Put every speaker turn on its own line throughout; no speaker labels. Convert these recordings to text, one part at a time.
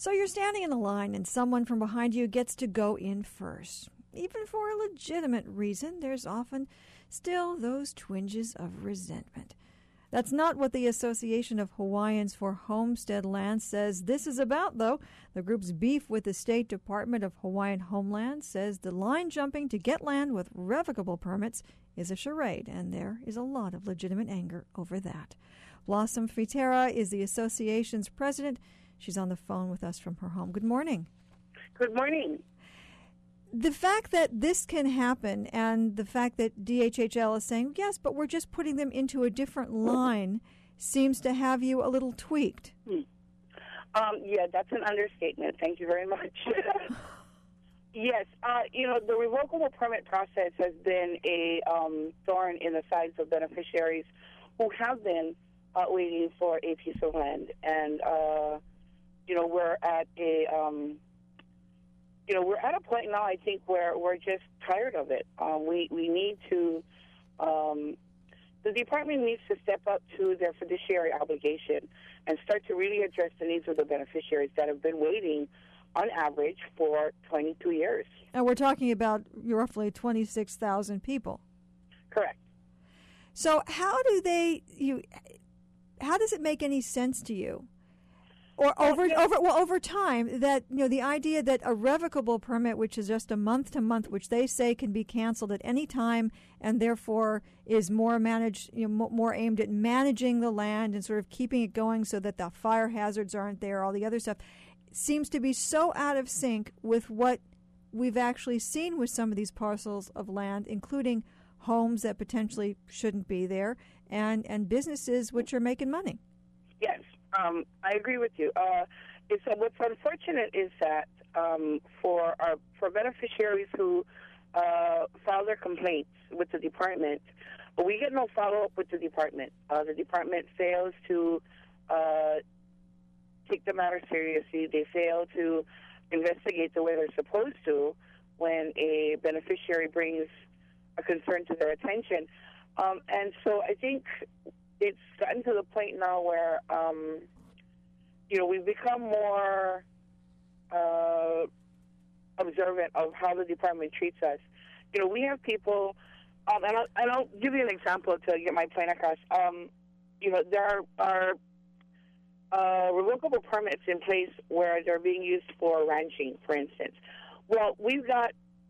So you're standing in the line and someone from behind you gets to go in first. Even for a legitimate reason, there's often still those twinges of resentment. That's not what the Association of Hawaiians for Homestead Land says this is about, though. The group's beef with the State Department of Hawaiian Homeland says the line jumping to get land with revocable permits is a charade, and there is a lot of legitimate anger over that. Blossom Fitera is the association's president. She's on the phone with us from her home. Good morning.
Good morning.
The fact that this can happen and the fact that DHHL is saying, yes, but we're just putting them into a different line seems to have you a little tweaked.
Yeah, that's an understatement. Thank you very much. Yes, the revocable permit process has been a thorn in the sides of beneficiaries who have been waiting for a piece of land. And, we're at we're at a point now, I think, where we're just tired of it. We need to, the department needs to step up to their fiduciary obligation and start to really address the needs of the beneficiaries that have been waiting, on average, for 22 years.
And we're talking about roughly 26,000 people.
Correct.
So how does it make any sense to you? Or over time, that the idea that a revocable permit, which is just a month to month, which they say can be canceled at any time, and therefore is more managed, more aimed at managing the land and sort of keeping it going so that the fire hazards aren't there, all the other stuff, seems to be so out of sync with what we've actually seen with some of these parcels of land, including homes that potentially shouldn't be there, and businesses which are making money.
Yes. I agree with you. What's unfortunate is that for beneficiaries who file their complaints with the department, we get no follow-up with the department. The department fails to take the matter seriously. They fail to investigate the way they're supposed to when a beneficiary brings a concern to their attention. And so I think it's gotten to the point now where, we've become more observant of how the department treats us. We have people, and I'll give you an example to get my point across. There are revocable permits in place where they're being used for ranching, for instance. Well, we've got,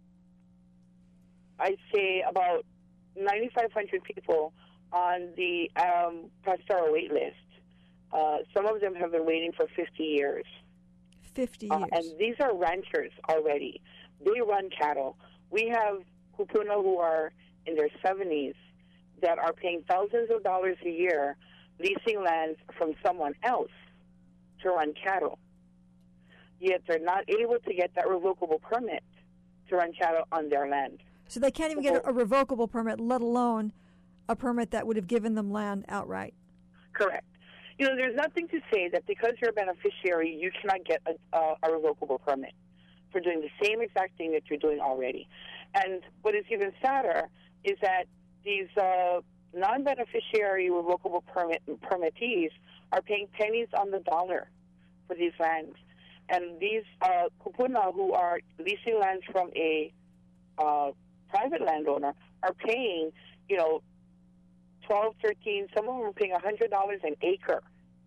I'd say, about 9,500 people on the pastoral wait list. Some of them have been waiting for 50 years.
50 years.
And these are ranchers already. They run cattle. We have kupuna who are in their 70s that are paying thousands of dollars a year leasing lands from someone else to run cattle. Yet they're not able to get that revocable permit to run cattle on their land.
So they can't even get a revocable permit, let alone a permit that would have given them land outright.
Correct. There's nothing to say that because you're a beneficiary, you cannot get a revocable permit for doing the same exact thing that you're doing already. And what is even sadder is that these non-beneficiary revocable permittees are paying pennies on the dollar for these lands. And these kupuna who are leasing lands from a private landowner are paying, $12, $13, some of them are paying $100 an acre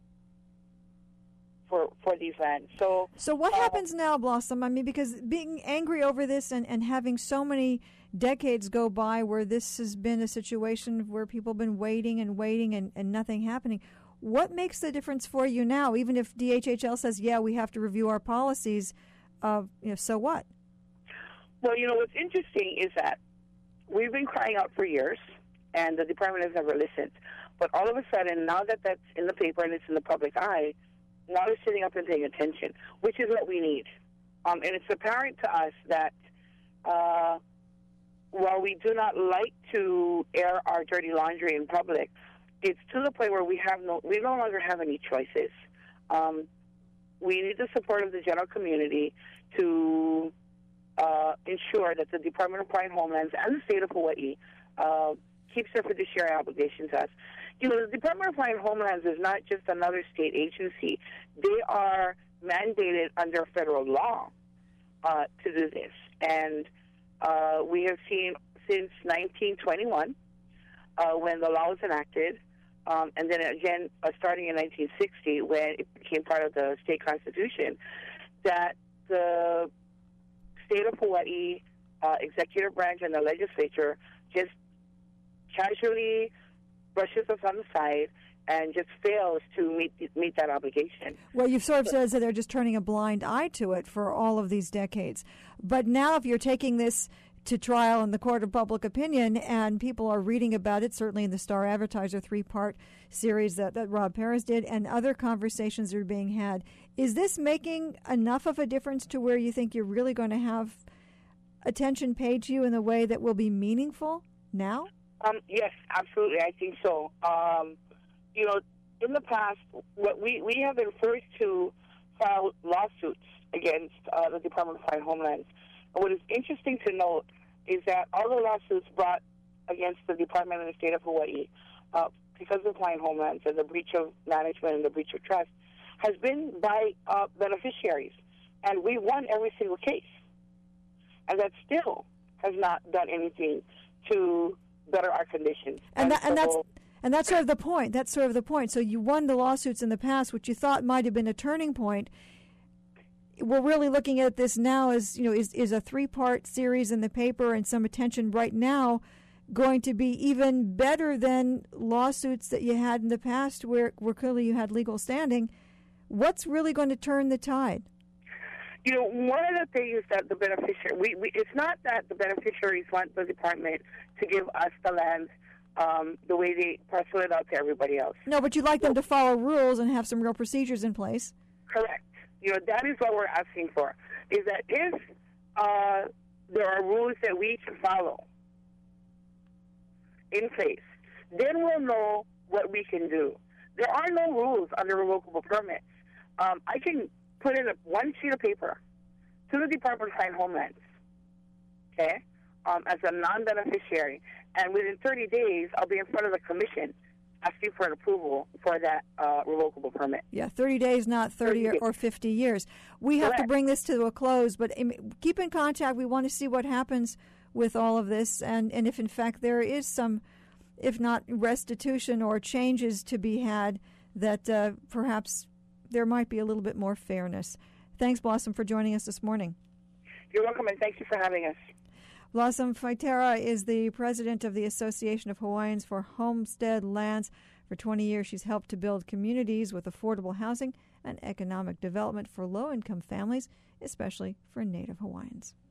for these lands. So
what happens now, Blossom? I mean, because being angry over this and having so many decades go by where this has been a situation where people have been waiting and nothing happening, what makes the difference for you now? Even if DHHL says, yeah, we have to review our policies, so what?
Well, what's interesting is that we've been crying out for years, and the department has never listened. But all of a sudden, now that that's in the paper and it's in the public eye, now they're sitting up and paying attention, which is what we need. And it's apparent to us that while we do not like to air our dirty laundry in public, it's to the point where we no longer have any choices. We need the support of the general community to ensure that the Department of Hawaiian Homelands and the state of Hawaii keeps their fiduciary obligations to us. The Department of Hawaiian Homelands is not just another state agency. They are mandated under federal law to do this. And we have seen since 1921, when the law was enacted, and then again starting in 1960 when it became part of the state constitution, that the state of Hawaii executive branch and the legislature just casually brushes us on the side and just fails to meet that obligation.
Well, you've sort of said that they're just turning a blind eye to it for all of these decades. But now if you're taking this to trial in the court of public opinion and people are reading about it, certainly in the Star Advertiser 3-part series that Rob Perez did and other conversations that are being had, is this making enough of a difference to where you think you're really going to have attention paid to you in a way that will be meaningful now?
Yes, absolutely. I think so. In the past, what we have been forced to file lawsuits against the Department of Homeland. And what is interesting to note is that all the lawsuits brought against the Department in the state of Hawaii, because of Hawaiian Homelands and the breach of management and the breach of trust, has been by beneficiaries. And we won every single case. And that still has not done anything to better our conditions.
And that's sort of the point. That's sort of the point. So you won the lawsuits in the past, which you thought might have been a turning point. We're really looking at this now as, is a 3-part series in the paper and some attention right now going to be even better than lawsuits that you had in the past where clearly you had legal standing? What's really going to turn the tide?
One of the things that the beneficiary, it's not that the beneficiaries want the department to give us the land the way they parcel it out to everybody else.
No, but you'd like them to follow rules and have some real procedures in place.
Correct. That is what we're asking for, is that if there are rules that we can follow in place, then we'll know what we can do. There are no rules under revocable permits. I can put in one sheet of paper to the Department of Homelands, okay, as a non-beneficiary, and within 30 days, I'll be in front of the commission asking for an approval for that revocable permit.
Yeah, 30 days, not 30 or 50 years. We have to bring this to a close, but keep in contact. We want to see what happens with all of this, and if, in fact, there is some, if not restitution or changes to be had, that perhaps there might be a little bit more fairness. Thanks, Blossom, for joining us this morning.
You're welcome, and thank you for having us.
Blossom Faitera is the president of the Association of Hawaiians for Homestead Lands. For 20 years, she's helped to build communities with affordable housing and economic development for low-income families, especially for Native Hawaiians.